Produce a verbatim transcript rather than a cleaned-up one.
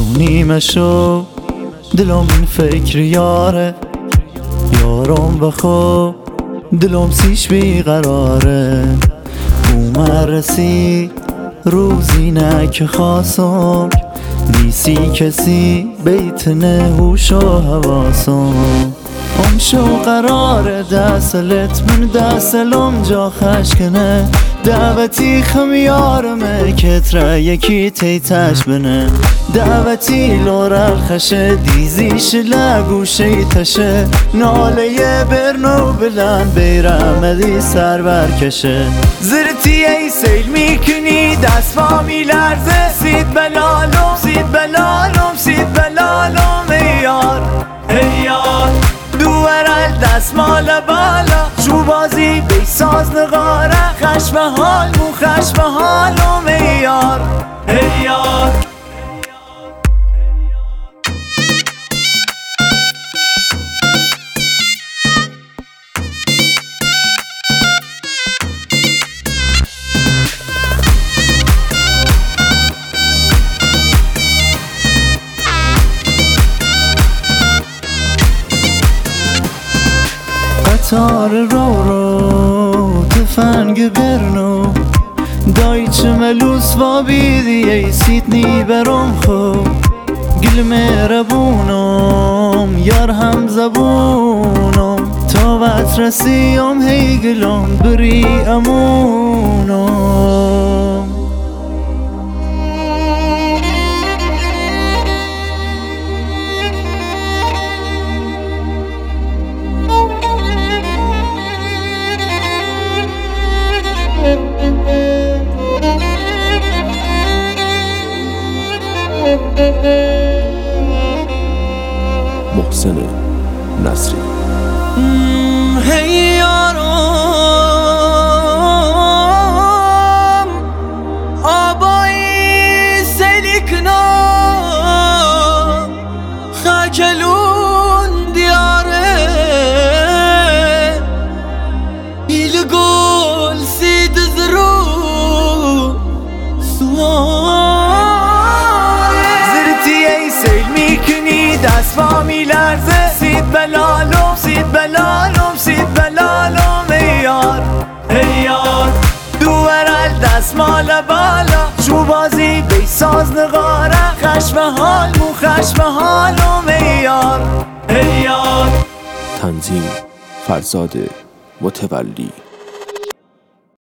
نیمه شو دلم این فکر یاره، یارم و خوب دلم سیش بیقراره. اومد رسید روزی نه که خواستم، نیسی کسی بیت نهوش و حواسم. ام شو قرار دستلت من دستلم جا خشکنه، دعوتی خمیارمه کتره یکی تیتش بنه. دعوتی لورل خشه دیزیش لگوشه تشه، ناله برنو بلند بیرمدی سر برکشه. زرتی ای سیل میکنی دست با میلرزه، سید بلالم سید بلالم سید بلالم ای یار ای یار. دوورل دست مال بالا شو بازی بیساز نغاره، خشم حال مو خشم حالم ای یار ای یار. قطار رو رو تفنگ برنو، دایچ ملوس و بیدی ای سیدنی برم خوب. گل مهربونم یار هم زبونم، تا وقت رسیم هی گلم بری امونم. محسن نصری. هی یارم آبایی سلیکنم، خجلون دیاره ایل گل سید زرو سواره. زرتی ای سیل میکنی دست با میلرزه، سید بلالم سید بلالم سید بلالم ای یار ای یار. دوورل دست مال بالا شو بازی بیساز نغاره، خشم حال مو خشم حالم ای یار ای یار. تنظیم فرزاد متولی.